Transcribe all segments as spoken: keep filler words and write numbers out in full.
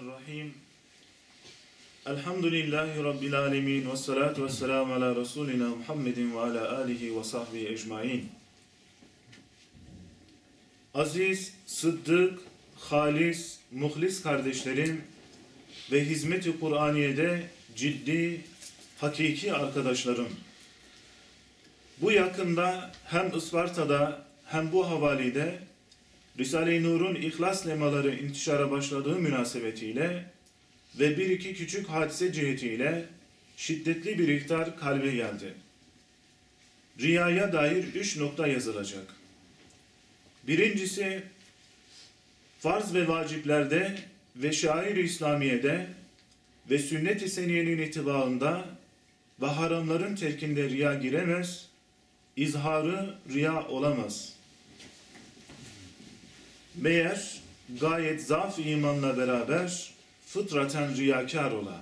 Bismillahirrahmanirrahim. Elhamdülillahi Rabbil alemin. Ve salatu ve selamu ala Resulina Muhammedin ve ala alihi ve sahbihi ecmain. Aziz, sıddık, halis, muhlis kardeşlerim ve hizmet-i Kur'aniye'de ciddi, hakiki arkadaşlarım. Bu yakında hem Isparta'da hem bu havalide Risale-i Nur'un İhlas lemaları intişara başladığı münasebetiyle ve bir iki küçük hadise cihetiyle şiddetli bir ihtar kalbe geldi. Riyaya dair üç nokta yazılacak. Birincisi, farz ve vaciplerde ve şair-i İslamiye'de ve sünnet-i seniyenin itibağında ve haramların terkinde riya giremez, izharı riya olamaz. Meğer gayet zaf imanla beraber fıtraten riyakar ola.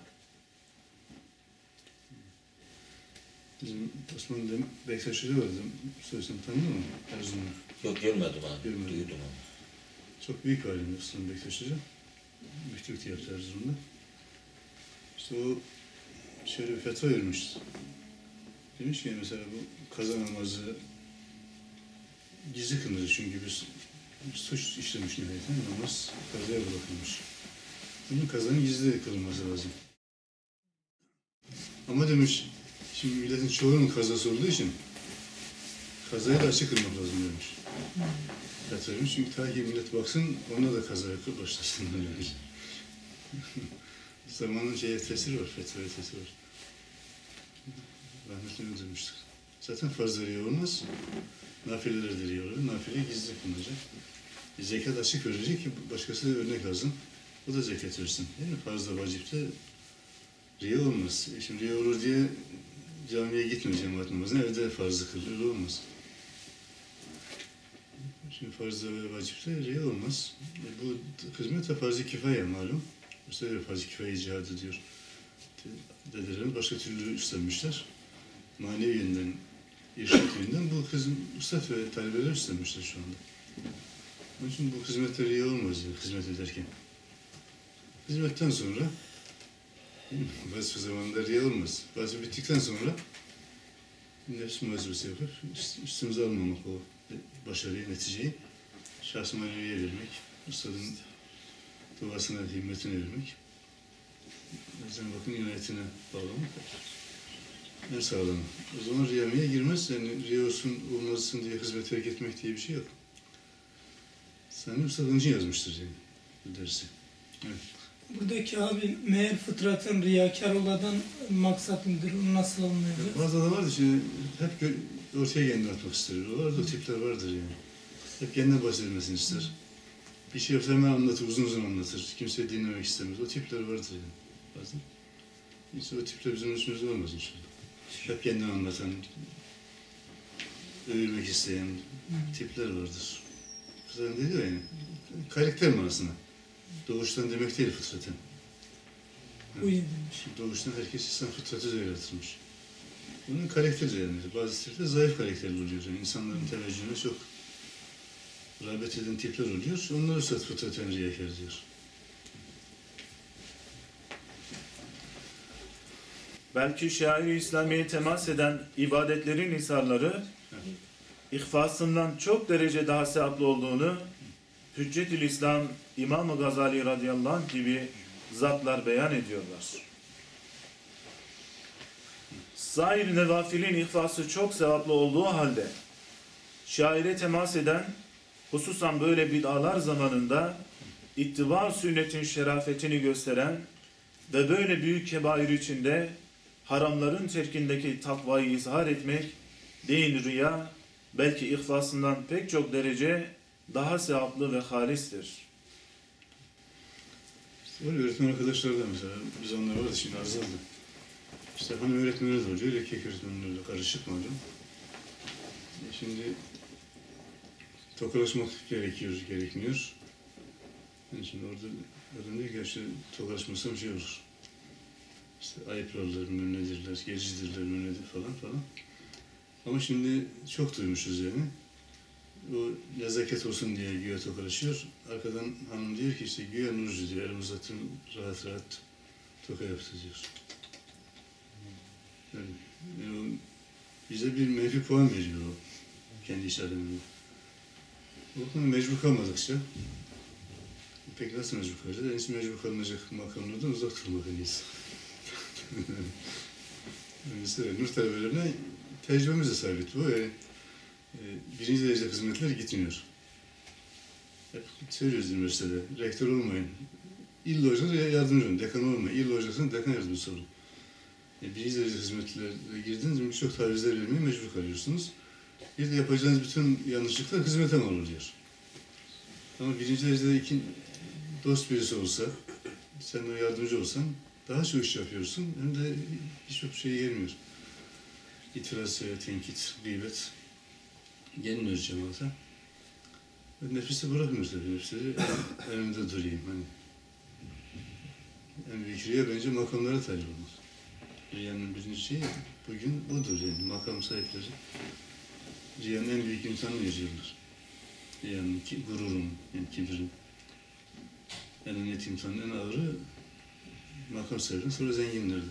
Bizim Osmanlı'da Bektaşları vardı. Söylesem tanıyor musun? Erzurum'da. Yok görmedim abi. Görmedim. Duydum abi. Çok büyük bir alim Osman Bektaşları. Müftülük yaptı Erzurum'da. İşte o şöyle bir fetva vermiş. Demiş ki mesela bu kaza namazı gizli kılınır çünkü bir suç işlemiş nihayeten namaz kazaya bırakılmış. Bunun kazanın gizli kılınması lazım. Ama demiş, şimdi milletin çoğunun kazası olduğu için kazayı da açık kılmak lazım demiş. Yatırmış çünkü ta ki millet baksın, ona da kazaya başlasın demiş. Zamanın şeye tesiri var, fetvaya tesiri var. Rahmetli öyle demiştik. Zaten farzları iyi olmaz, nafileler de iyi olur. Nafile gizli kılınacak. Zekat açık verecek ki başkası da örnek lazım. O da zekat versin. Değil mi? Farzda, vacipte riya olmaz. E şimdi riya olur diye camiye gitmiyor cemaat namazına, evde farzı kılıyor, olmaz. Şimdi farzda ve vacipte riya olmaz. E bu hizmet de farz-ı kifaya malum. Mesela farz-ı kifaya cihadı diyor. Dedelerimiz başka türlü üstlenmişler. Manevi yönden, irşat yönden bu hizmet, ustad ve talebeler üstlenmişler şu anda. Onun için bu hizmetler iyi olmaz ya, hizmet ederken. Hizmetten sonra, vazife zamanında riya olmaz. Vazife bittikten sonra nefs muhasebesi yapıp üstümüze almamak o başarıyı, neticeyi. Şahs-ı maneviye vermek, ustadın duasına, himmetine vermek. O yüzden bakın inayetine bağlamak en sağlamı. O zaman riyameye girmez. Yani riya olsun, olmazsın diye hizmet terk etmek diye bir şey yok. Sani Usta Hıncı yazmıştır yani bu dersi. Evet. Buradaki abi meğer fıtratın riyakar oladan maksat nedir? Onu nasıl anlıyoruz? Bazı adam vardır şimdi hep ortaya kendini atmak ister. O vardır, o tipler vardır yani. Hep kendinden bahsedilmesini ister. Bir şey yoksa hemen anlatır, uzun uzun anlatır. Kimseyi dinlemek istemez. O tipler vardır yani. Bazen. İşte o tipler bizim üstümüzde olmaz inşallah. Hep kendini anlatan, övülmek isteyen tipler vardır. Fıtraten de diyor yani, karakter manasına. Doğuştan demek değil fıtraten. Bu iyi demiş. Doğuştan herkes insan fıtratı üzere yaratılmış. Bunun karakteri yani. Bazı tipler zayıf karakterli oluyor. Yani insanların teveccühüne çok rağbet eden tipler oluyor. Onları sat fıtraten riyakar diyor. Belki şair-i İslamiye'ye temas eden ibadetlerin isarları ihfasından çok derece daha sevaplı olduğunu Hüccetül İslam İmam-ı Gazali radıyallahu anh gibi zatlar beyan ediyorlar. Sair nevafilin ihfası çok sevaplı olduğu halde şaire temas eden, hususan böyle bid'alar zamanında ittiba sünnetin şerafetini gösteren ve böyle büyük kebair içinde haramların terkindeki takvayı izhar etmek değil riya, belki ihfasından pek çok derece daha sevaplı ve halistir. İşte öyle öğretmen arkadaşlar da mesela, biz onlar vardı şimdi azaldı. İşte hanım öğretmenler de oluyor, erkek öğretmenler de karışık malum. E şimdi tokalaşmak gerekiyor, gerekmiyor. Yani şimdi orada adam diyor ki işte tokalaşmasam şey olur. İşte ayıplarlar, mümnedirler, gericidirler, mümnedir falan falan. Ama şimdi çok duymuşuz yani. o nezaket olsun diye güya tokalaşıyor. Arkadan hanım diyor ki işte güya Nurcu diyor, elim uzattım rahat rahat toka yaptı diyor. Yani, yani o bize bir menfi puan veriyor o kendi iş alemine. O konuda mecbur kalmadıkça pek nasıl mecbur kalacağız? En iyisi mecbur kalınacak makamlardan uzak durmak en iyisi. Mesela Nur talebelerine tecrübemiz de sabit bu. Yani, e, birinci derece hizmetler gitmiyor. Hep söylüyoruz üniversitede, rektör olmayın. İlla hocanız yardımcı olun, dekan olmayın. İlla hocasının dekan yardımcısı olun. Yani birinci derece hizmetlere girdiğiniz zaman birçok tavizler vermeye mecbur kalıyorsunuz. Bir de yapacağınız bütün yanlışlıklar hizmete mal oluyor. Ama birinci derecede iki dost birisi olsa, sen de yardımcı olsan daha çok iş yapıyorsun. Hem de birçok şey gelmiyor. İtiraz, tenkit, gıybet gelmiyor cemaate. Nefisi bırakmıyor tabii. Nefisi önümde durayım. Hani. En büyük riya bence makamlara talip olmak. Riyanın birinci şeyi bugün budur yani. Makam sahipleri riyanın en büyük imtihanını yaşıyorlar. Riyanın, ki, gururun, yani kibirin. En net imtihanın en ağırı makam sahipleri, sonra zenginlerde.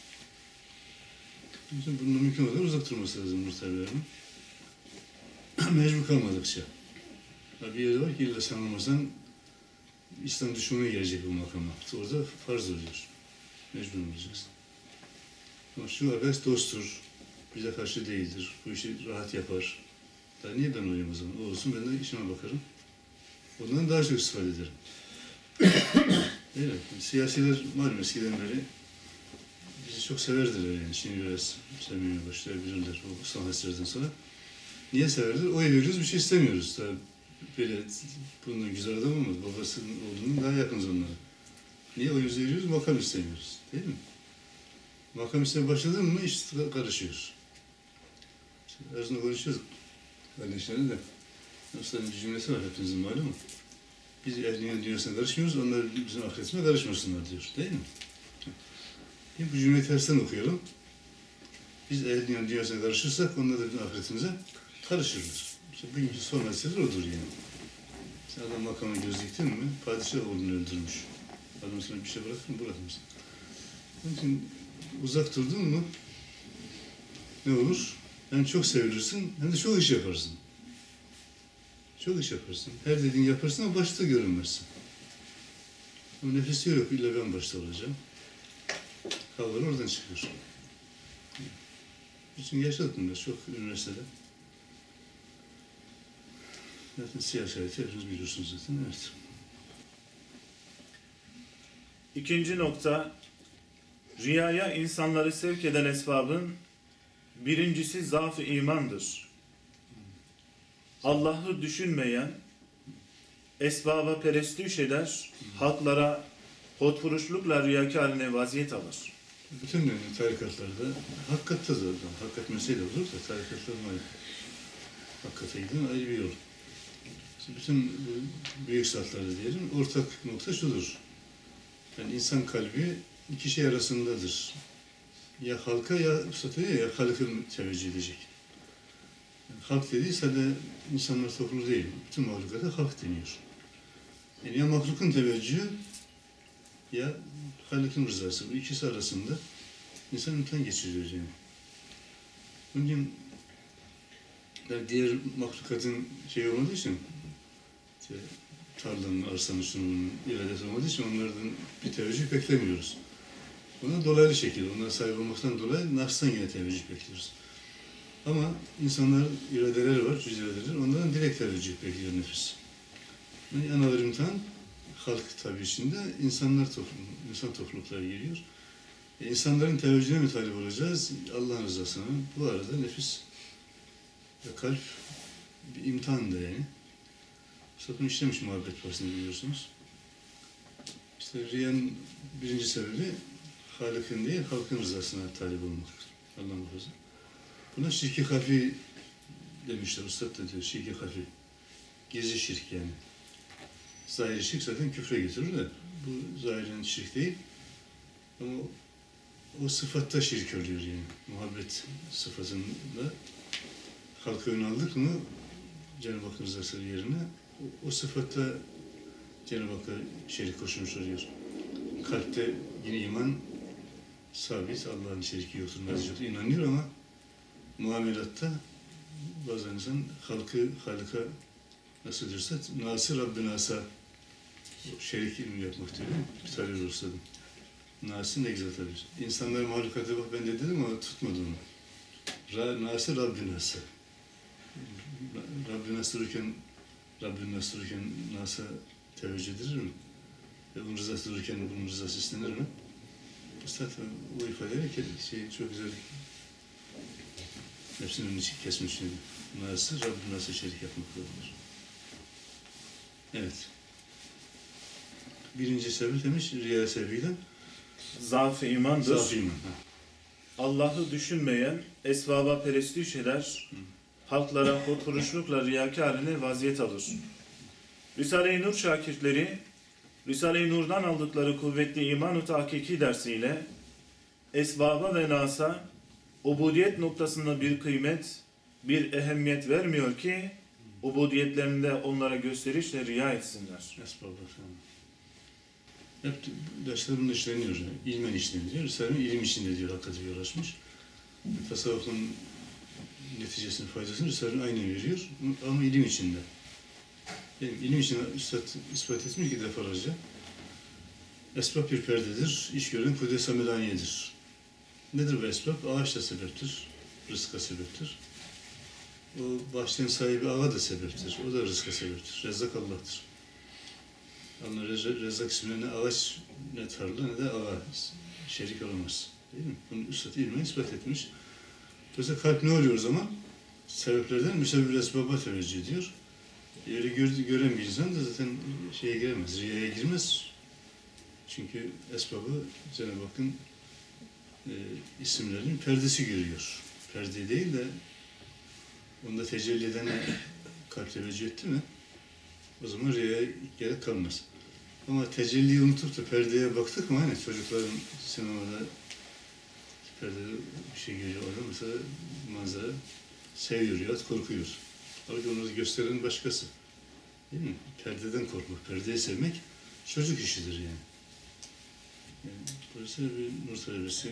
Bizim bunun mümkün kadar uzak durması lazım muhtemelen. Mecbur kalmadıkça. Bir yerde var ki illa sen olmasan İslam düşmanı gelecek bu makama. Orada farz oluyor. Mecbur olacaksın. Ama şu arkadaş dosttur, bize karşı değildir, bu işi rahat yapar. Daha niye ben olayım o zaman? O olsun, ben de işime bakarım. Ondan daha çok istifade ederim. Değil mi? Siyasiler malum eskiden beri bizi çok severdiler yani. Şimdi biraz sevmeye başlayabilirler o son hasretlerden sonra. Niye severler? Oy veriyoruz, bir şey istemiyoruz. Tabii böyle bundan güzel adam olmaz. Babasının oğlunun daha yakınız onlara. Niye oy veriyoruz? Makam istemiyoruz. Değil mi? Makam istemeye başladın mı iş karışıyor. İşte Erzurum konuşuyoruz kardeşlerine de. Usta'nın bir cümlesi var hepinizin malumu. Biz ehlinin dünyasına karışmıyoruz, onlar bizim ahiretime karışmasınlar diyor. Değil mi? Şimdi bu cümleyi tersten okuyalım. Biz ehlinin dünyasına karışırsak onlar da bizim ahiretimize karışırlar. İşte bugünkü son hadisler odur yani. Sen adam makama göz diktin mi, padişah oğlunu öldürmüş. Adam sana bir şey bırakır mı? Bırakmaz. Onun için uzak durdun mu ne olur? Hem çok sevilirsin hem de çok iş yaparsın. Çok iş yaparsın. Her dediğini yaparsın ama başta görünmezsin. Ama nefes yok. İlla ben başta olacağım. Havalar oradan çıkıyor. Bütün yaşadık bunlar çok üniversitede. Zaten siyah şahit hepiniz biliyorsunuz zaten. Evet. İkinci nokta, riyaya insanları sevk eden esbabın birincisi zaaf-ı imandır. Allah'ı düşünmeyen, esbaba perestüş eder, halklara hotfuruşlukla riyakârine vaziyet alır. Bütün yani, tarikatlarda, hakikatta da, hakikat mesele olur da tarikatların ayrı. Hakikate giden ayrı bir yol. İşte bütün bu büyük zatlarda diyelim, ortak nokta şudur. Yani insan kalbi iki şey arasındadır. Ya halka ya satıyor ya halkın teveccüh edecek. Yani halk dediği sadece insanlar topluluğu değil, bütün mahlukata halk deniyor. Yani ya mahlukun teveccühü ya Halik'in rızası. Bu ikisi arasında insan imtihan geçiriyor yani. Onun için yani diğer mahlukatın şey olmadığı için işte, tarlanın, arsanın, şunun iradesi olmadığı için onlardan bir teveccüh beklemiyoruz. Ona dolaylı şekilde, onlara sahip olmaktan dolayı nafstan yine teveccüh bekliyoruz. Ama insanlar iradeleri var, cüz iradeleri, onlardan direkt teveccüh bekliyor nefis. Yani ana imtihan halk tabii içinde insanlar toplumu, insan toplulukları geliyor. E, insanların teveccühüne mi talip olacağız? Allah'ın rızasına. Bu arada nefis ve kalp bir imtihan da yani. Sakın işlemiş muhabbet bahsini biliyorsunuz. İşte riyanın birinci sebebi Halık'ın değil, halkın rızasına talip olmak. Allah muhafaza. Buna şirk-i hafi demişler. Ustad da diyor, şirk-i hafi. Gizli şirk yani. Zahiri şirk zaten küfre götürür de bu zahirin şirk değil. Ama o, o sıfatta şirk oluyor yani. Muhabbet sıfatında halka ön aldık mı Cenab-ı Hakk'ın rızası yerine o, o sıfatla Cenab-ı Hakk'a şerik koşmuş oluyor. Kalpte yine iman sabit, Allah'ın şeriki yoktur, naziz yoktur, inanıyor ama muamelatta bazen insan halkı, halka nasıl diyorsa, Nasır Rabbi Nasa şerik ilmi yapmak diyor. Bir tane ruhsadım. Nasır ne güzel tabii. İnsanlar mahlukata bak ben de dedim ama tutmadı onu. Ra, Nasır Rabbi Nasa. Rabbi Nas dururken, Rabbi Nas dururken Nas'a teveccüh edilir mi? Ve bunun rızası dururken bunun rızası istenir mi? Üstad bu ifadeyle şey çok güzel hepsinin içi kesmiş şimdi. Nas'ı Rabbi Nas'a şerik yapmakla olur. Evet. Birinci sebep demiş, riya sebebiyle. Zaaf-ı imandır. Zaaf-ı iman. Allah'ı düşünmeyen, esvaba perestüş eder, halklara korkuruşlukla riyakarine vaziyet alır. Risale-i Nur şakirtleri, Risale-i Nur'dan aldıkları kuvvetli iman-ı tahkiki dersiyle esbaba ve nasa, ubudiyet noktasında bir kıymet, bir ehemmiyet vermiyor ki, ubudiyetlerinde onlara gösterişle riya etsinler. Esbab efendim. Hep dersler bunun işleniyor. İlmen işleniyor. Risale-i ilim içinde diyor, hakikati uğraşmış. Tasavvufun neticesinin faydasını Risale-i aynen veriyor ama ilim içinde. Yani ilim için ispat, ispat etmiş ki defalarca. Esbab bir perdedir, iş gören kudret-i samedaniyedir. Nedir bu esbab? Ağaç da sebeptir, rızka sebeptir. O bahçenin sahibi ağa da sebeptir, o da rızka sebeptir. Rezzak Allah'tır. Allah Rezzak ismine ne ağaç, ne tarla, ne de ağa şerik olamaz. Değil mi? Bunu üstad ilmen ispat etmiş. Dolayısıyla kalp ne oluyor o zaman? Sebeplerden müsebbib esbaba teveccüh ediyor. Öyle gördü, gören bir insan da zaten şeye giremez, riyaya girmez. Çünkü esbabı Cenab-ı Hakk'ın e, isimlerinin perdesi görüyor. Perde değil de onda tecelli edene kalp teveccüh etti mi o zaman riyaya gerek kalmaz. Ama tecelliyi unutup da perdeye baktık mı hani çocukların sinemada perdede bir şey görüyor orada mesela manzara seviyor ya korkuyor. Halbuki onu gösteren başkası. Değil mi? Perdeden korkmak, perdeyi sevmek çocuk işidir yani. yani burası bir nur talebesi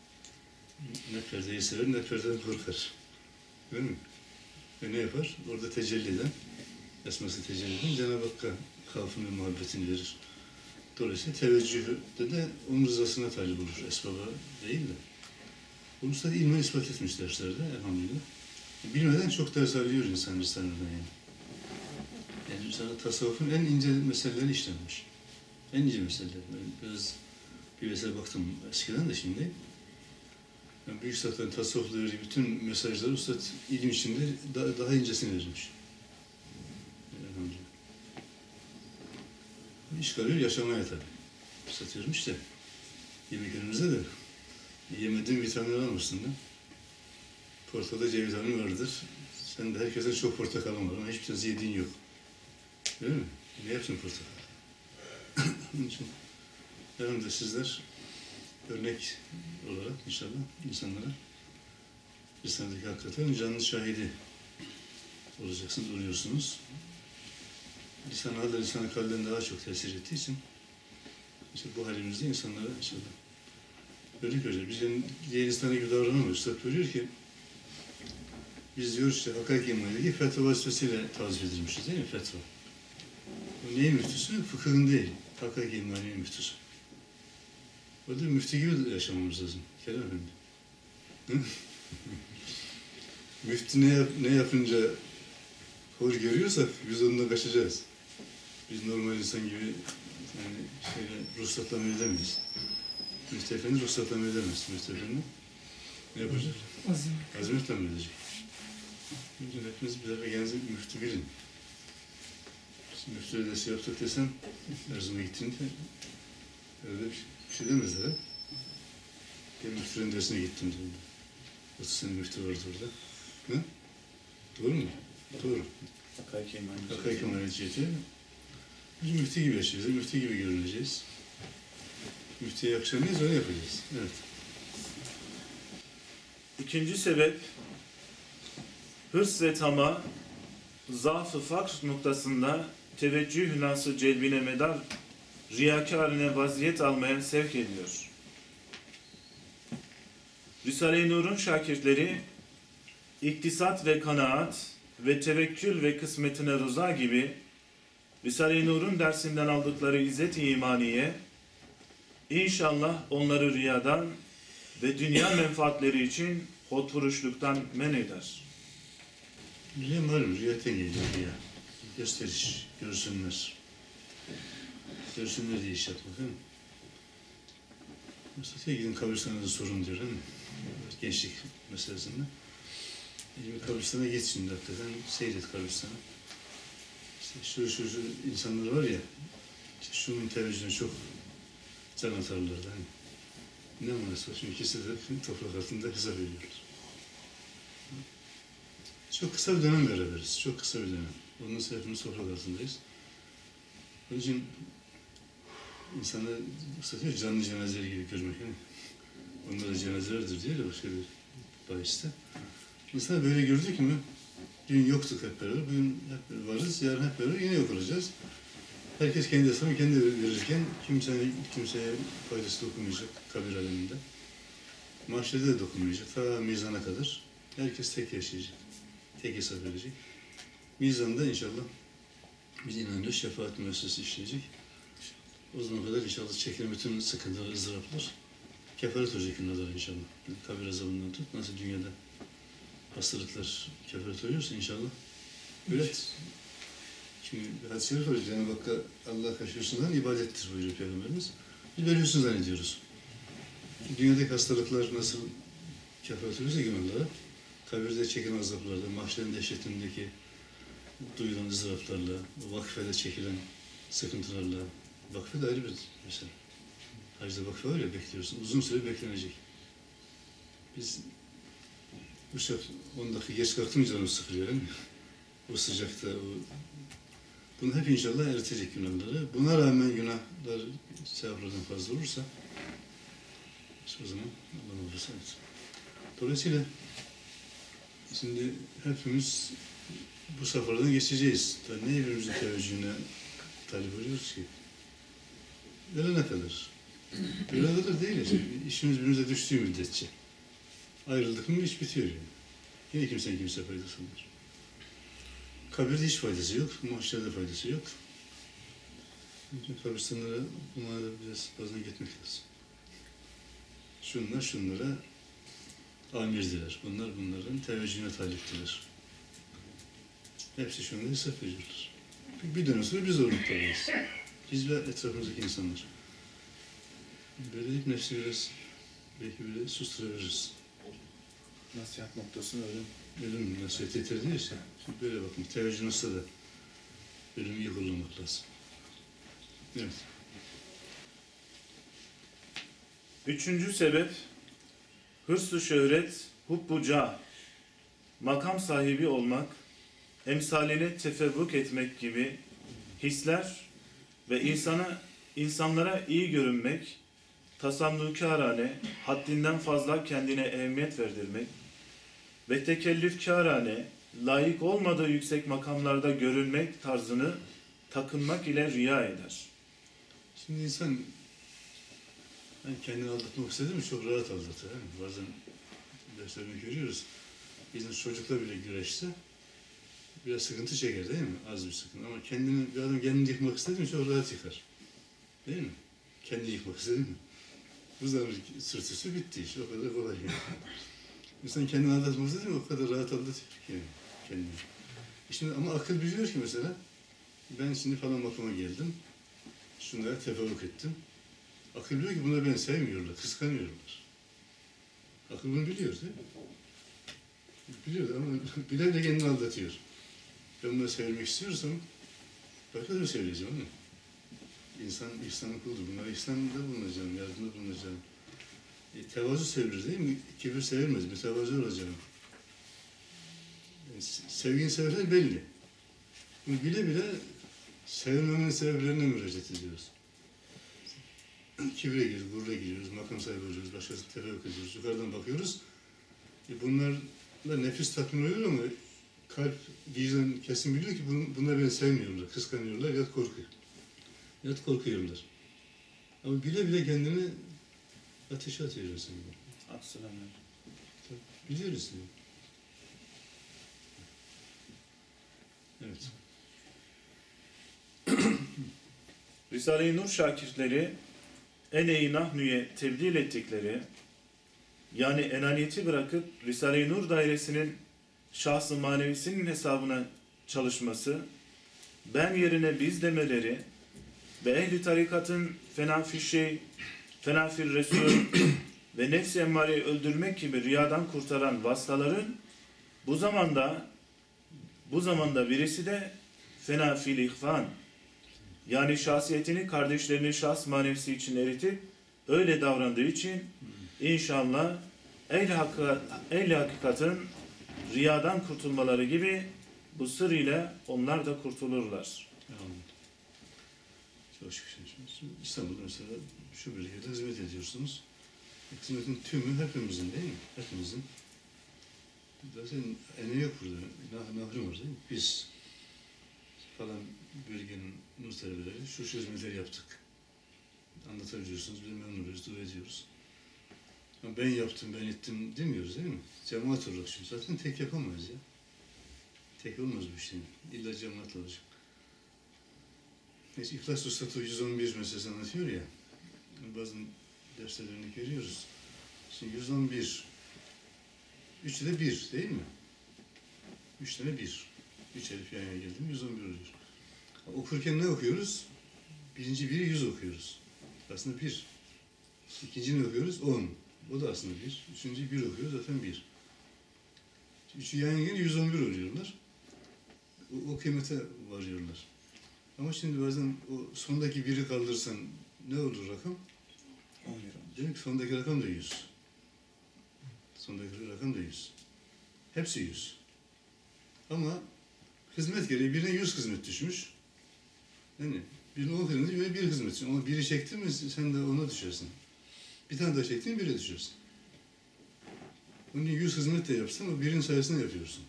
ne perdeyi sever ne perdeden korkar. Değil mi? Ve ne yapar? Orada tecelli eden, esması tecelli eden Cenab-ı Hakk'a havfını ve muhabbetini verir. Dolayısıyla teveccühü de, de onun rızasına talip olur. Esbaba değil de. Bunu da ilmen ispat etmiş derslerde elhamdülillah. Bilmeden çok ders alıyor insan Risale'den yani. Yani Risale tasavvufun en ince meseleleri işlenmiş. En ince meseleler. Ben biraz bir mesele baktım eskiden de şimdi. Yani büyük üstadların tasavvufla verdiği bütün mesajları üstad ilim içinde daha, daha incesini vermiş. Elhamdülillah. İş kalıyor yaşamaya tabii. Üstad vermiş de yemek önümüzde de yemediğin vitamin alamazsın da. Portakalda C vitamini vardır. Sen de herkesten çok portakalın var ama hiçbir tanesi yediğin yok. Değil mi? Ne yapsın portakal? Onun için herhalde sizler örnek olarak inşallah insanlara Risale'deki hakikaten canlı şahidi olacaksınız, oluyorsunuz. Lisan-ı halde, lisan-ı kalben daha çok tesir ettiği için işte bu halimizde insanlara inşallah örnek göreceğiz. Biz yani diğer insana gibi davranamıyoruz. Üstad buyuruyor ki biz diyoruz işte Hakkari İmami'deki fetva vazifesiyle tazif edilmişiz değil mi fetva? O neyin müftüsü? Fıkhın değil. Hakkari İmami'nin müftüsü. O da müftü gibi yaşamamız lazım. Kerem Efendi. Müftü ne, yap, ne yapınca hor görüyorsak biz onunla kaçacağız. Biz normal insan gibi yani şeyle ruhsatlama edemeyiz. Müftü Efendi ruhsatlama edemez. Müftü Efendi ne yapacak? Azim. Azimetle mi edecek? Bütün hepimiz bir defa kendinize müftü verin. Müftü ödesi yaptık desem, Erzurum'a gittiğinde öyle bir şey, bir şey demezler ha. Ben müftünün dersine gittim diyorum. otuz sene müftü vardı orada. Ha? Doğru mu? Doğru. Hakkari Kemaliyeti. Biz müftü gibi yaşayacağız, müftü gibi görüneceğiz. Müftüye yakışan neyiz, öyle yapacağız. Evet. İkinci sebep, hırs ve tama, zaaf-ı fakr noktasında teveccüh hülası celbine medar riyakarine vaziyet almaya sevk ediyor. Risale-i Nur'un şakirtleri iktisat ve kanaat ve tevekkül ve kısmetine rıza gibi Risale-i Nur'un dersinden aldıkları izzet-i imaniye inşallah onları riyadan ve dünya menfaatleri için hotfuruşluktan men eder. Riya malum, riyaten geliyor riya. Gösteriş, görsünler. Görsünler diye iş yapmak, değil mi? Mesela gidin kabristanada sorun diyor, değil mi? Gençlik meselesinde. Bir kabristana git şimdi hakikaten, seyret kabristanı. İşte şu şu şu insanlar var ya, işte şunun teveccühüne çok can atarlar da hani. Ne manası var? Çünkü ikisi de toprak altında hesap veriyorlar. Çok kısa bir dönem beraberiz, çok kısa bir dönem. Ondan sonra hepimiz toprak altındayız. Onun için insanı satıyor canlı cenazeleri gibi görmek. Yani. Onlara cenazelerdir diye de başka bir bahiste. İnsanı böyle gördük mü, dün yoktuk hep beraber, bugün hep varız, yarın hep beraber yine yok olacağız. Herkes kendi hesabını kendi verirken kimsenin, kimseye faydası dokunmayacak kabir aleminde. Mahşerde de dokunmayacak, ta mizana kadar. Herkes tek yaşayacak, tek hesap verecek. Mizanda inşallah biz inanıyoruz şefaat müessesesi işleyecek. O zaman kadar inşallah çekilen bütün sıkıntılar, ızdıraplar kefaret olacak günlerdir inşallah. Kabir azabından tut, nasıl dünyada hastalıklar kefaret oluyorsa inşallah. Öyle. Şimdi bir hadis-i şerif var, Cenab-ı Hakk'a Allah'a karşı ibadettir buyuruyor Peygamberimiz. Biz böyle hüsnü zannediyoruz. Dünyadaki hastalıklar nasıl kefaret oluyorsa günahlara, kabirde çekilen azaplarla, mahşerin dehşetindeki duyulan ızdıraplarla, vakfede çekilen sıkıntılarla, vakfe de ayrı bir mesela. Hacda vakfe var ya, bekliyorsun, uzun süre beklenecek. Biz bu sefer on dakika geç kalktım canım sıkılıyor değil mi? O sıcakta, o... Bunu hep inşallah eritecek günahları. Buna rağmen günahlar sevaplardan fazla olursa işte o zaman Allah muhafaza etsin. Dolayısıyla şimdi hepimiz bu safhalardan geçeceğiz. Tabii ne birbirimizin teveccühüne talip oluyoruz ki? Ölene kadar. Ölene kadar değil işte. İşimiz birbirimize düştüğü müddetçe. Ayrıldık mı iş bitiyor yani. Yine kimsenin kimse faydası olmaz. Kabirde hiç faydası yok, mahşerde faydası yok. Kabristanlara bunlara da biraz bazen gitmek lazım. Şunlar şunlara amirdiler. Bunlar bunların teveccühüne taliptiler. Hepsi şu anda hesap veriyorlar. Bir dönem sonra biz o noktadayız. Biz ve etrafımızdaki insanlar. Böyle deyip nefsi biraz belki böyle susturabiliriz. Nasihat noktasını öyle. Ölüm nasihat yeter değilse, şimdi böyle bakın, teveccüh olsa da ölümü iyi kullanmak lazım. Evet. Üçüncü sebep, hırs-ı şöhret, hubbu cah, makam sahibi olmak, emsaline tefevvuk etmek gibi hisler ve insana, insanlara iyi görünmek, tasamlukârane, haddinden fazla kendine ehemmiyet verdirmek ve tekellüfkârane, layık olmadığı yüksek makamlarda görünmek tarzını takınmak ile riya eder. Şimdi insan hani kendini aldatmak istedi mi çok rahat aldatır. Yani bazen derslerini görüyoruz. Bizim çocukla bile güreşse biraz sıkıntı çeker değil mi? Az bir sıkıntı. Ama kendini, bir adam kendini yıkmak istedi mi çok rahat yıkar. Değil mi? Kendini yıkmak istedi mi? Buzlanır sırtısı bitti iş. O kadar kolay. İnsan kendini aldatmak istedi mi o kadar rahat aldatıyor yani kendini. Şimdi ama akıl biliyor ki mesela ben şimdi falan makama geldim. Şunlara tefavuk ettim. Akıl biliyor ki bunları beni sevmiyorlar, kıskanıyorlar. Akıl bunu biliyor değil mi? Biliyor ama bile bile kendini aldatıyor. Ben bunları sevilmek istiyorsam başka türlü söyleyeceğim ama İnsan ihsanın kuludur. Bunlara ihsanda bulunacağım, yardımda bulunacağım. E, tevazu sevilir değil mi? Kibir sevilmez, mütevazı olacağım. E, sevgin sebepleri belli. Bunu bile bile sevilmemenin sebeplerine müracaat ediyoruz. Kibre giriyoruz, gurura giriyoruz, makam sahibi oluyoruz, başkasını tefekkür ediyoruz, yukarıdan bakıyoruz. E, bunlarla nefis tatmin oluyor ama kalp, vicdan kesin biliyor ki bunu, bunlar beni sevmiyorlar, kıskanıyorlar ya da korkuyor. Ya da korkuyorlar. Ama bile bile kendini ateşe atıyor insan. Aslanım. Biliyoruz yani. Evet. Risale-i Nur şakirtleri ene-i nahnu'ye tebdil ettikleri, yani enaniyeti bırakıp Risale-i Nur dairesinin şahs-ı manevisinin hesabına çalışması, ben yerine biz demeleri ve ehli tarikatın fena fişşey, fena fil resul ve nefs-i emmareyi öldürmek gibi riyadan kurtaran vasıtaların bu zamanda bu zamanda birisi de fena fil ihvan, yani şahsiyetini kardeşlerinin şahs manevisi için eritip öyle davrandığı için inşallah ehl-i hakikat, ehl-i hakikatın riyadan kurtulmaları gibi bu sır ile onlar da kurtulurlar. Anladım. Çok şükür. Şimdi İstanbul'da mesela şu bölgede hizmet ediyorsunuz. Hizmetin tümü hepimizin değil mi? Hepimizin. Zaten ene yok burada. Nah, nahri var değil mi? Biz falan bölgenin nur talebeleri şu şu hizmetleri yaptık. Anlatabiliyorsunuz, biz memnun oluyoruz, dua ediyoruz. Ama ben yaptım, ben ettim demiyoruz değil mi? Cemaat olarak çünkü zaten tek yapamayız ya. Tek olmaz bu işte. İlla cemaat olacak. Neyse, İhlas Ustası yüz on bir meselesi anlatıyor ya. Bazı derslerini görüyoruz. Şimdi yüz on bir, üçü de bir değil mi? Üç tane bir. Üç elif yan yana geldi mi yüz on bir oluyor. Okurken ne okuyoruz? Birinci biri yüz okuyoruz. Aslında bir. İkincini okuyoruz on. O da aslında bir. Üçüncü bir okuyoruz zaten bir. Üçü yan yana gelince yüz on bir oluyorlar. O, o kıymete varıyorlar. Ama şimdi bazen o sondaki biri kaldırsan ne olur rakam? Demek ki sondaki rakam da yüz. Sondaki rakam da yüz. Hepsi yüz. Ama hizmet gereği birine yüz hizmet düşmüş. Yani birine on hizmet böyle bir hizmet düşmüş. Ama biri çektin mi sen de ona düşersin. Bir tane daha çektin mi bire düşersin. Onun için yüz hizmet de yapsan o birin sayesinde yapıyorsun.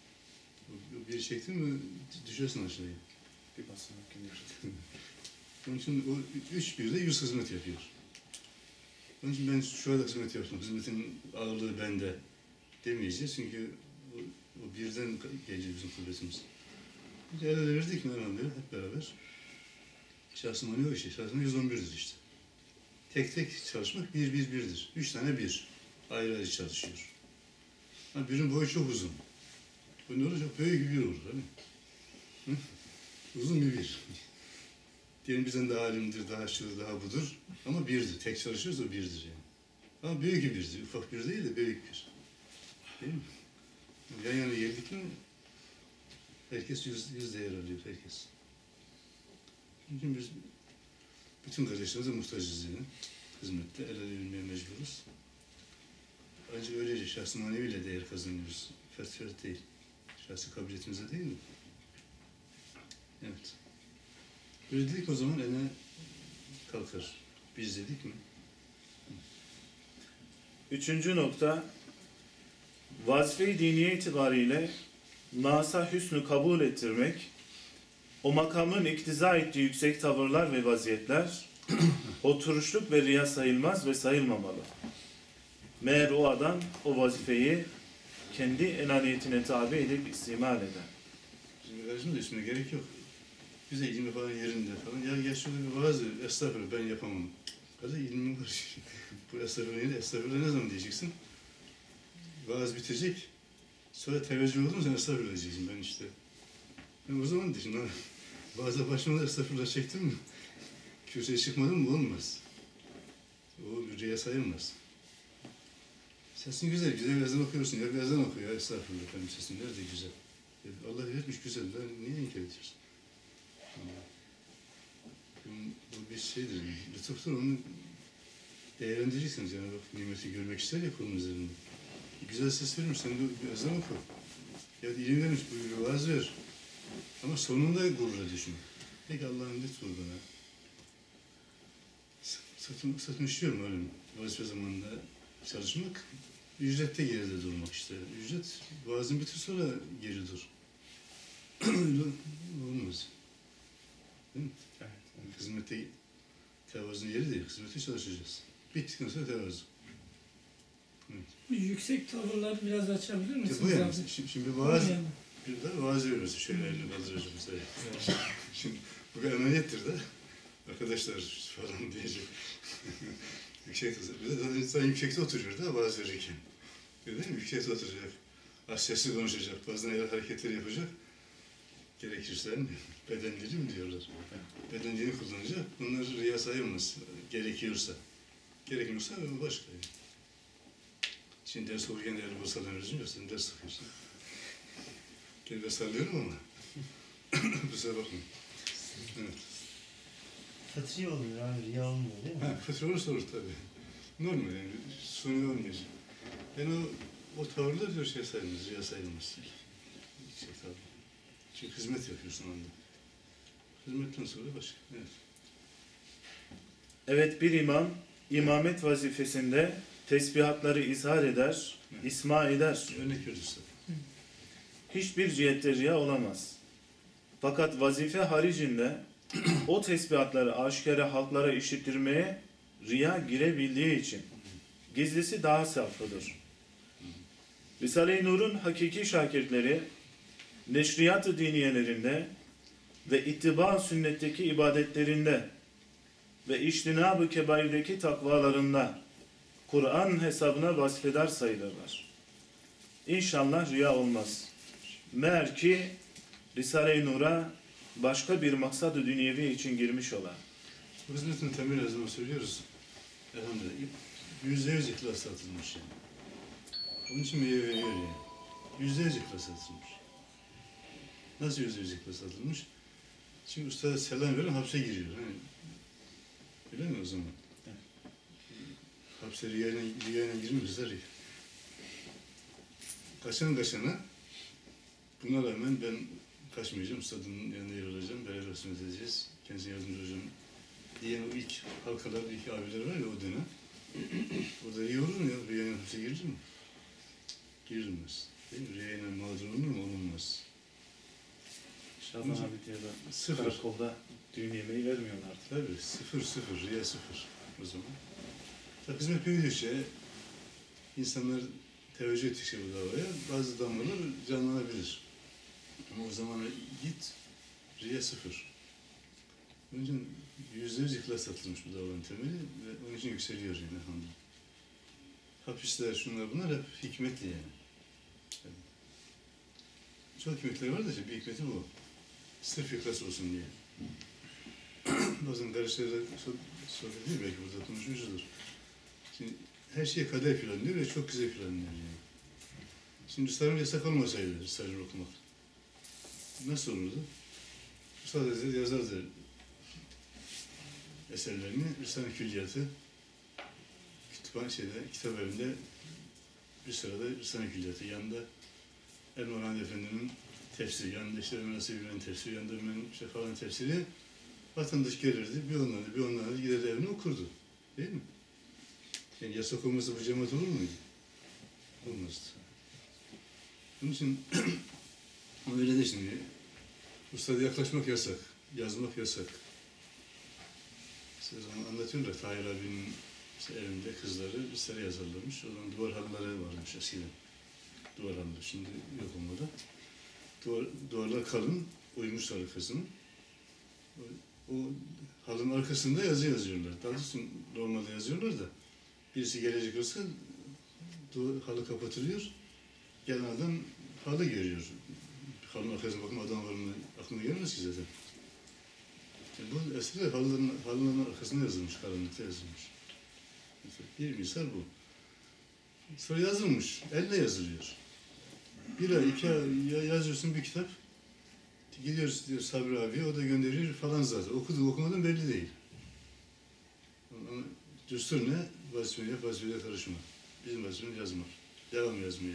O biri çektin mi düşersin aşağıya. Bir basamak gelir. Onun için o üç bir de yüz hizmet yapıyor. Onun için ben şu anda hizmet yaptım. Hizmetin ağırlığı bende demeyeceğiz. Çünkü o, o birden geliyor bizim kuvvetimiz. Bir el ele verdik mi önemli hep beraber. Şahsım hani o işi. Şahsım yüz on birdir işte. Tek tek çalışmak bir, bir, birdir. Üç tane bir. Ayrı ayrı çalışıyor. Ha, birin boyu çok uzun. Bu ne olur? Çok büyük bir olur. Hani? Hı? Uzun bir bir. Diyelim bizden daha alimdir, daha şudur, daha budur. Ama birdir. Tek çalışıyorsa o birdir yani. Ama büyük bir birdir. Ufak bir değil de büyük bir. Değil mi? Yan yana geldik mi herkes yüz, yüz değer alıyor. Herkes. Çünkü biz bütün kardeşlerimize muhtacız yani. Hizmette el ele vermeye mecburuz. Ancak öylece şahs-ı maneviyle değer kazanıyoruz. Fert fert değil. Şahsi kabiliyetimize değil mi? Evet. Böyle dedik o zaman ene kalkar. Biz dedik mi? Üçüncü nokta, vazife-i diniye itibariyle nasa hüsnü kabul ettirmek, o makamın iktiza ettiği yüksek tavırlar ve vaziyetler, oturuşluk ve riya sayılmaz ve sayılmamalı. Meğer o adam o vazifeyi kendi enaniyetine tabi edip istimal eder. Şimdi kardeşim de ismine gerek yok. Bize ilmi falan yerinde falan. Ya gel şurada bir vaaz ver. Estağfurullah ben yapamam. Kardeş ilmi var. Bu estağfurullah değil. Estağfurullah ne zaman diyeceksin? Vaaz bitecek. Sonra teveccüh oldu mu sen estağfurullah diyeceksin. Ben işte. Ben o zaman diyeceğim. Vaaza başlamadan estağfurullah çektim mi? Kürsüye çıkmadın mı? Olmaz. O bir riya sayılmaz. Sesin güzel. Güzel ezan okuyorsun. Ya bir ezan okuyor. Ya estağfurullah benim sesim nerede güzel. Ya Allah yaratmış güzel. Ben niye inkar ediyorsun? Bu bir şeydir, lütuftur, onu değerlendireceksiniz yani bak nimeti görmek ister ya kulun üzerinde. Güzel ses vermiş, sen de bir ezan oku. Ya ilim vermiş, buyur, vaaz ver. Ama sonunda gururla düşün. Peki Allah'ın lütfu bana. Satın, satın işliyorum öyle mi? Vazife zamanında çalışmak, ücrette geride durmak işte. Ücret vaazın bitir sonra geri dur. Öyle olmaz. Değil mi? Evet. Hizmette tevazun yeri değil. Hizmette çalışacağız. Bittikten sonra tevazu. Yüksek tavırlar biraz açabilir misiniz Bu yani. abi? Şimdi, şimdi vaaz, Bu yani. bir de vaaz veriyoruz. Şöyle elini kaldıracak mesela. Şimdi bu emanettir de. Arkadaşlar falan diyecek. Yüksek, bir de zaten insan yüksekte oturuyor da vaaz verirken. Değil mi? Yüksekte oturacak. Az sesli konuşacak. Bazen el hareketleri yapacak. Gerekirse beden dili mi diyorlar. Beden dilini kullanacak. Bunlar riya sayılmaz. Gerekiyorsa. Gerekmiyorsa başka. Şimdi ders okurken de elimi sallamıyoruz mu? Sen ders okuyorsun. Gel ben sallıyorum ama. Kusura bakma. Evet. Fıtri oluyor abi, riya olmuyor değil mi? Ha, fıtri olursa olur tabii. Normal yani. Suni olmayacak. Yani o, o tavırlar diyor şey sayılmaz, riya sayılmaz. Şey, tabii. Çünkü hizmet yapıyorsun anda. Hizmetten sonra başka. Evet. Evet, bir imam imamet vazifesinde tesbihatları izhar eder, isma eder. Örnek verirse. Hiçbir cihette riya olamaz. Fakat vazife haricinde o tesbihatları aşikare halklara işittirmeye riya girebildiği için gizlisi daha saflıdır. Risale-i Nur'un hakiki şakirtleri neşriyat-ı diniyelerinde ve ittiba sünnetteki ibadetlerinde ve iştinab-ı kebairdeki takvalarında Kur'an hesabına vasfedar sayılırlar. İnşallah riya olmaz. Meğer ki Risale-i Nur'a başka bir maksad-ı dünyevi için girmiş olan. Bu hizmetin temel her zaman söylüyoruz. Elhamdülillah. Yüzde yüz ihlas atılmış yani. Onun için meyve veriyor yani. Yüzde yüz ihlas atılmış. Nasıl yüzde yüz ihlas atılmış? Şimdi usta selam veren hapse giriyor. Hani, öyle mi o zaman? Evet. Hapse rüyayla, rüyayla girmişler ya. Kaçan kaçana buna rağmen ben kaçmayacağım, ustadın yanında yer alacağım, beraber hizmet edeceğiz, kendisine yardımcı olacağım diyen o ilk halkalar, ilk abiler var ya o dönem. O da iyi olur mu ya? Rüyayla hapse girilir mi? Girilmez. Değil mi? Rüyayla mağdur olunur mu? Olunmaz. Şaban abi diyor da Sıfır. karakolda düğün yemeği vermiyorlardı. Tabii sıfır sıfır, riya sıfır o zaman. Tabii hizmet büyüdükçe insanlar teveccüh ettikçe bu davaya bazı damlalar canlanabilir. Ama o zamana git, riya sıfır. Onun için yüzde yüz ihlas atılmış bu davanın temeli ve onun için yükseliyor yine elhamdülillah. Hapisler, şunlar bunlar hep hikmetli yani. Yani çok hikmetleri var da işte bir hikmeti bu. Sırf ihlas olsun diye. Bazen kardeşlerle sohbet ediyor, belki burada konuşmuşuzdur. Şimdi her şeye kader filan diyor ve çok güzel filan diyor yani. Şimdi Risale-i yasak olmasaydı Risale-i okumak. Nasıl olurdu? Üstad Hazretleri yazardı eserlerini, Risale-i Külliyatı kütüphane şeyde, kitap evinde bir sırada Risale-i Külliyatı, yanında Elmahan Efendi'nin tefsiri, yanında işte Ömer Asya tefsiri, yanında Ömer'in işte falan tefsiri, vatandaş gelirdi, bir onlarla bir onlarla giderdi evine okurdu. Değil mi? Yani yasak olmasa bu cemaat olur muydu? Olmazdı. Onun için öyle de şimdi ustada yaklaşmak yasak, yazmak yasak. İşte o zaman anlatıyorlar, Tahir abinin işte evinde kızları bir sene yazarlarmış. O zaman duvar halıları varmış eskiden. Duvar halıları, şimdi yok olmadı. Duvar, duvarlar kalın, uymuşlar arkasını. O, o halının arkasında yazı yazıyorlar. Daha doğrusu normalde yazıyorlar da birisi gelecek olsa duvar, halı kapatılıyor. Gelen adam halı görüyor. Halının arkasına bakma adam var mı aklına gelmez ki zaten. Yani bu eserler halının, halının arkasına yazılmış, karanlıkta yazılmış. Mesela bir misal bu. Sonra yazılmış, elle yazılıyor. Bir ay, iki ay yazıyorsun bir kitap. Gidiyoruz diyor Sabri abi, o da gönderiyor falan zaten. Okudun okumadın belli değil. Ama düstur ne? Vazifeye yap, vazifeye karışma. Bizim vazifemiz yazmak. Devam yazmaya.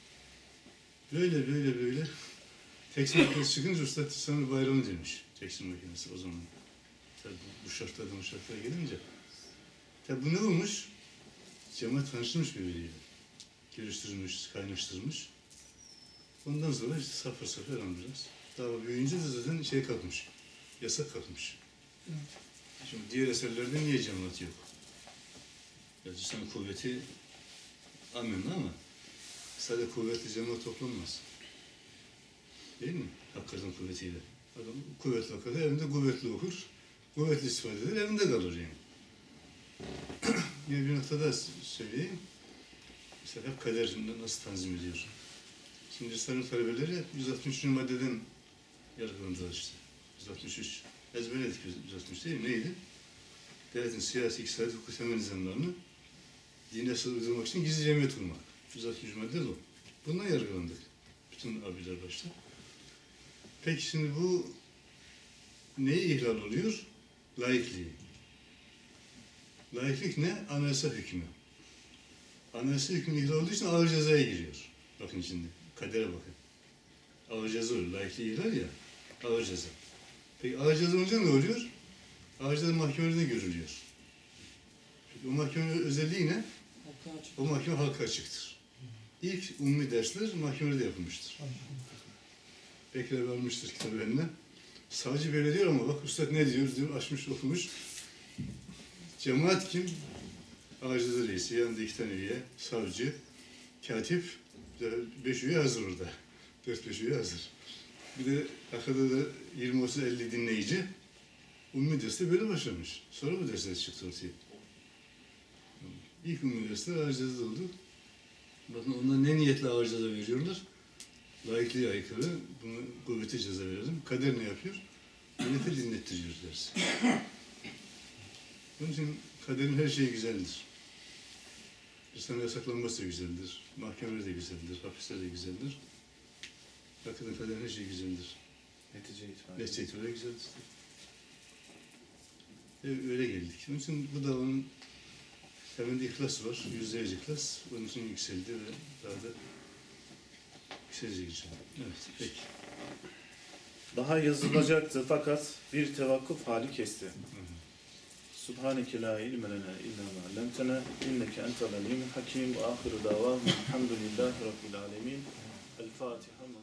Böyle böyle böyle. Tekstil makinesi çıkınca usta sana bayramı demiş. Tekstil makinesi o zaman. Tabii bu şartlarda bu şartlara gelince. Tabii bu ne olmuş? Cemaat tanıştırmış birbiriyle. geliştirmiş, kaynaştırmış. Ondan sonra işte safra safra biraz. Daha büyüyünce de zaten şey kalkmış, yasak kalkmış. Evet. Şimdi diğer eserlerde niye cemaat yok? Ya cisman kuvveti amenna ama sadece kuvvetli cemaat toplanmaz. Değil mi? Hakikaten kuvvetiyle. Adam kuvvetli hakikaten evinde kuvvetli okur, kuvvetli istifade eder, evinde kalır yani. Yine bir noktada söyleyeyim. Mesela hep kader nasıl tanzim ediyor? Şimdi İslam'ın talebeleri yüz altmış üçüncü maddeden yargılandılar işte. yüz altmış üç. Ezberledik yüz altmış üç değil mi? Neydi? Devletin siyasi, iktisadi, hukuk temel nizamlarını dine sığdırmak için gizli cemiyet kurmak. yüz altmış üç madde de o. Bundan yargılandık. Bütün abiler başta. Peki şimdi bu neyi ihlal oluyor? Laikliği. Laiklik ne? Anayasa hükmü. Anayasa hükmü ihlal olduğu için ağır cezaya giriyor. Bakın şimdi, kadere bakın. Ağır ceza oluyor. Laikliği ihlal ya, ağır ceza. Peki ağır ceza olunca ne oluyor? Ağır ceza mahkemelerde görülüyor. Peki o mahkemenin özelliği ne? O mahkeme halka açıktır. İlk umumi dersler mahkemelerde yapılmıştır. Bekler vermiştir kitabı eline. Savcı böyle diyor ama bak üstad ne diyor diyor, açmış okumuş. Cemaat kim? Ağır ceza reisi, yanında iki tane üye, savcı, katip, beş üye hazır orada. Dört beş üye hazır. Bir de arkada da yirmi otuz elli dinleyici. Umumi derste böyle başlamış. Sonra bu dersler çıktı ortaya. İlk umumi dersler ağır ceza oldu. Bakın onlar ne niyetle ağır ceza veriyorlar? Laikliğe aykırı, bunu kuvvete ceza verelim. Kader ne yapıyor? Millete dinlettiriyor dersi. Onun için kaderin her şeyi güzeldir. İslam yasaklanması da güzeldir. Mahkemeler de güzeldir. Hapisler de güzeldir. Hakikaten kaderin her şeyi güzeldir. Netice itibariyle. Netice itibariyle güzeldir. E, öyle geldik. Onun için bu davanın temelde ihlas var. Yüzlerce ihlas. Onun için yükseldi ve daha da yükselecek inşallah. Evet, peki. Daha yazılacaktı fakat bir tevakkuf hali kesti. Subhaneke la ilme lena illa ma allamtena inneke entel alimul hakim ve ahiru davahum elhamdülillahi rabbil alemin. El Fatiha.